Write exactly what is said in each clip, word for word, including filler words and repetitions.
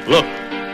Look,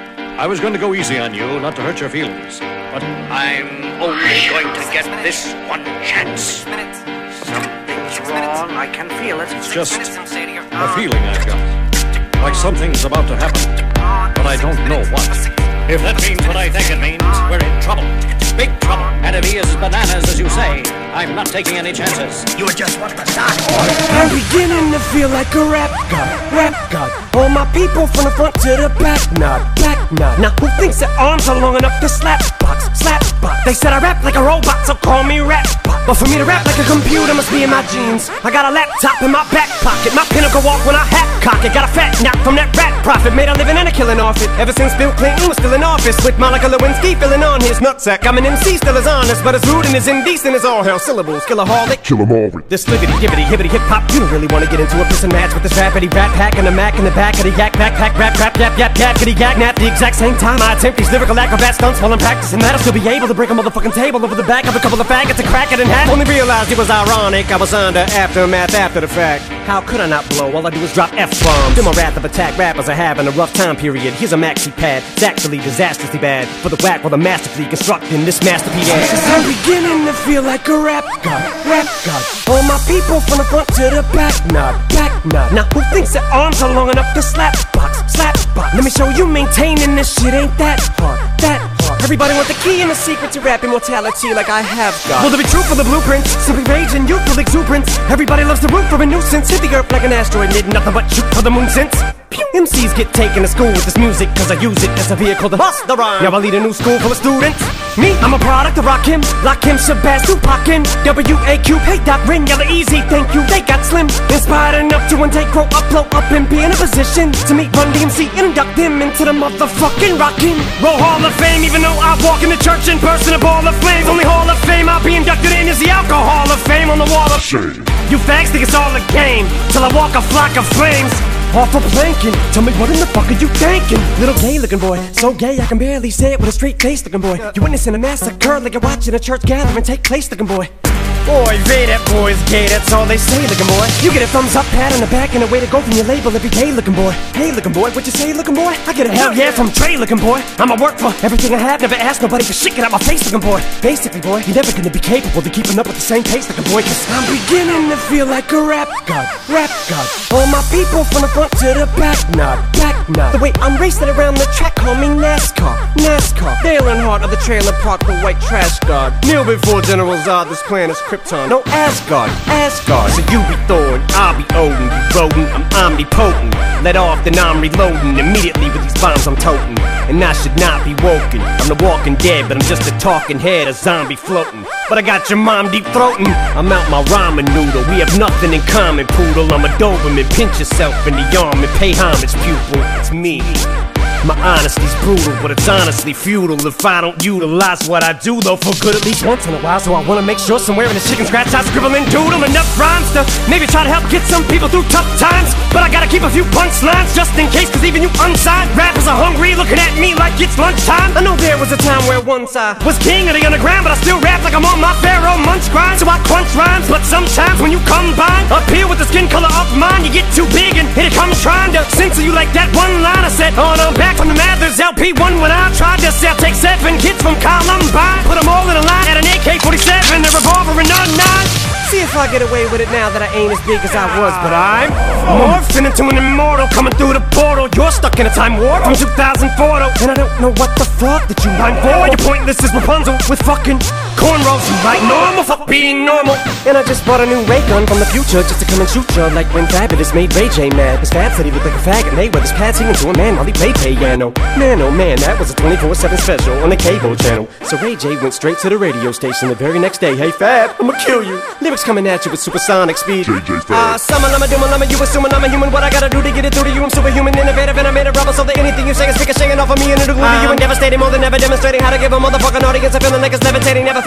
I was going to go easy on you, not to hurt your feelings, but I'm only going to get this one chance. Something's wrong, I can feel it. It's just a feeling I've got. Like something's about to happen, but I don't know what. If that means what I think it means, we're in trouble. Big trouble. And if he is bananas, as you say, I'm not taking any chances. You just want to start. I'm beginning to feel like a rap god, rap god. All my people from the front to the back, nod, back nod. Now who thinks their arms are long enough to slap box, slap box? They said I rap like a robot, so call me rap bot. But for me to rap like a computer must be in my genes. I got a laptop in my back pocket, my pinnacle walk when I hat cock it. Got a fat knock from that rat profit, made a living and a killing off it. Ever since Bill Clinton was still in office, with Monica Lewinsky filling on his nutsack. I'm an M C, still as honest, but as rude and as indecent as all hell. Syllables, killaholic, kill 'em all with this libbity, gibbity, hibbity, hip hop. You don't really want to get into a piss and match with this rappity rap pack and the Mac in the back of the yak backpack rap rap yap yap yap kitty yak nap. The exact same time I attempt these lyrical acrobat stunts while I'm practicing that, I'll still be able to break a motherfucking table over the back of a couple of faggots and crack it in half. Only realized it was ironic, I was under aftermath after the fact. How could I not blow? All I do is drop F-bombs. Feel my wrath of attack rappers are having a rough time period. Here's a maxi pad, it's actually disastrously bad for the whack while the masterfully constructing this masterpiece. I'm beginning to feel like a rap god, rap god. All my people from the front to the back, nod, back nod. Now who thinks their arms are long enough to slap box, slap box? Let me show you maintaining this shit ain't that hard, that hard. Everybody want the key and the secret to rap immortality like I have got. Will there be truth for the blueprints? Simply rage and youthful exuberance. Everybody loves to root for a nuisance. Hit the earth like an asteroid, did nothing but shoot for the moon since. M Cs get taken to school with this music, cause I use it as a vehicle to bust the rhyme. Now I lead a new school full of students. Me, I'm a product of Rakim, Lakim, Shabazz, Tupac, W A Q, hey Doc, Ring, Yella Easy, thank you, they got slim. Inspired enough to one day grow up, blow up and be in a position to meet Run D M C and induct them into the motherfucking Rockin' Roll Hall of Fame. Even though I walk in the church in person, a ball of flames. Only Hall of Fame I'll be inducted in is the Alcohol of Fame on the wall of shame. You fags think it's all a game, till I walk a flock of flames off a planking. Tell me what in the fuck are you thinking? Little gay looking boy, so gay I can barely say it with a straight face looking boy. You witnessing a massacre like you're watching a church gathering take place looking boy. Boy, Ray, that boy's gay, that's all they say looking boy. You get a thumbs up, pat on the back, and a way to go from your label every day looking boy. Hey looking boy, what you say looking boy? I get a hell yeah from Trey looking boy. I'ma work for everything I have, never ask nobody for shit, get out my face looking boy. Basically boy, you're never gonna be capable of keeping up with the same pace looking boy, cause I'm beginning to feel like a rap god, rap god. All my people from the front to the back, nod, back nod. The way I'm racing around the track, call me NASCAR, NASCAR. Dale Earnhardt of the trailer park, the white trash god. Kneel before General Zod, this planet's Krypton. No Asgard, Asgard. So you be Thor and I'll be Odin. You rodent, I'm omnipotent. Let off, then I'm reloading. Immediately with these bombs I'm toting. And I should not be woken. I'm the walking dead, but I'm just a talking head, a zombie floating. But I got your mom deep throating. I'm out my ramen noodle. We have nothing in common, poodle. I'm a Doberman. Pinch yourself in the arm and pay homage, pupil. It's me. My honesty's brutal, but it's honestly futile if I don't utilize what I do, though, for good at least once in a while. So I wanna make sure somewhere in the chicken scratch I scribble and doodle enough rhymes to maybe try to help get some people through tough times. But I gotta keep a few punchlines just in case, cause even you unsigned rappers are hungry, looking at me like it's lunchtime. I know there was a time where once I was king of the underground, but I still rap like I'm on my Pharaoh Munch grind. So I crunch rhymes, but sometimes when you combine up here with the skin color of mine, you get too big and here it comes trying to censor you like that one line I said on I'm back from the Mathers L P one when I tried to sell. Take seven kids from Columbine, put them all in a line at an A K forty-seven, a revolver and a nine. See if I get away with it now that I ain't as big as I was, but I'm morphing into an immortal, coming through the portal. You're stuck in a time warp from two thousand four, though, and I don't know what the fuck that you mind for. You're pointless as Rapunzel with fucking cornrows. You like normal, fuck being normal. And I just bought a new ray gun from the future just to come and shoot ya, like when Fabulous made Ray J mad. His Fab said he looked like a faggot, Mayweather's pad singing to a man while he played piano. Man, oh man, that was a twenty-four seven special on the cable channel. So Ray J went straight to the radio station the very next day. Hey Fab, I'ma kill you. Lyrics coming at you with supersonic speed. J J Fab. Ah, summer, lama, dooma, lama, you assuming I'm a human. What I gotta do to get it through to you? I'm superhuman, innovative, and I made a rubber so that anything you say is ricocheting off of me and it'll glue to you and devastating, more than ever demonstrating how to give a motherfucking audience a feeling like it's levitating, never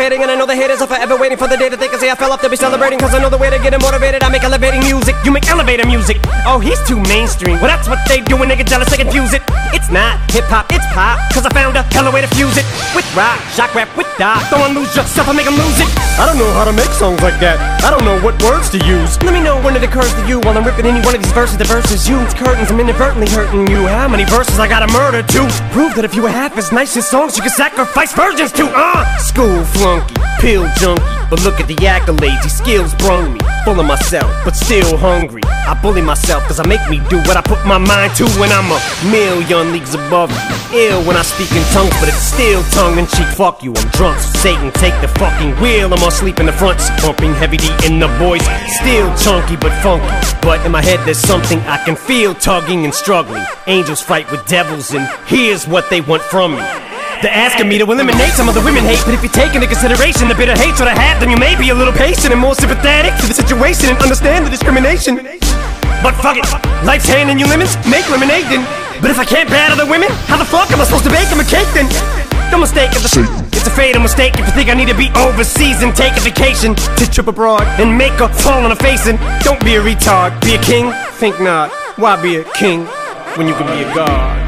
fading, and I know the haters are forever waiting for the day that they can say I fell off. They'll be celebrating, cause I know the way to get them motivated. I make elevating music, you make elevator music. Oh, he's too mainstream. Well, that's what they do when they get jealous, they confuse it. It's not hip-hop, it's pop, cause I found a hella way to fuse it. With rock, shock rap, with dot. Don't wanna lose yourself, I make them lose it. I don't know how to make songs like that. I don't know what words to use. Let me know when it occurs to you while I'm ripping any one of these verses. The verses use curtains, I'm inadvertently hurting you. How many verses I gotta murder to prove that if you were half as nice as songs you could sacrifice virgins to? Uh, school flunky, pill junkie, but look at the accolades, these skills brung me. Full of myself, but still hungry. I bully myself cause I make me do what I put my mind to when I'm a million leagues above you. Ill when I speak in tongues, but it's still tongue-in-cheek. Fuck you, I'm drunk, so Satan take the fucking wheel. I'm asleep in the front seat, pumping heavy D in the voice. Still chunky but funky, but in my head there's something I can feel tugging and struggling. Angels fight with devils and here's what they want from me. They're asking me to eliminate some of the women hate, but if you take into consideration the bitter hatred I have, then you may be a little patient and more sympathetic to the situation and understand the discrimination. But fuck it, life's handing you lemons, make lemonade then. But if I can't battle the women, how the fuck am I supposed to bake them a cake then? Don't mistake it, it's a fatal mistake if you think I need to be overseas and take a vacation to trip abroad and make a fall on a face. And don't be a retard, be a king? Think not, why be a king when you can be a god?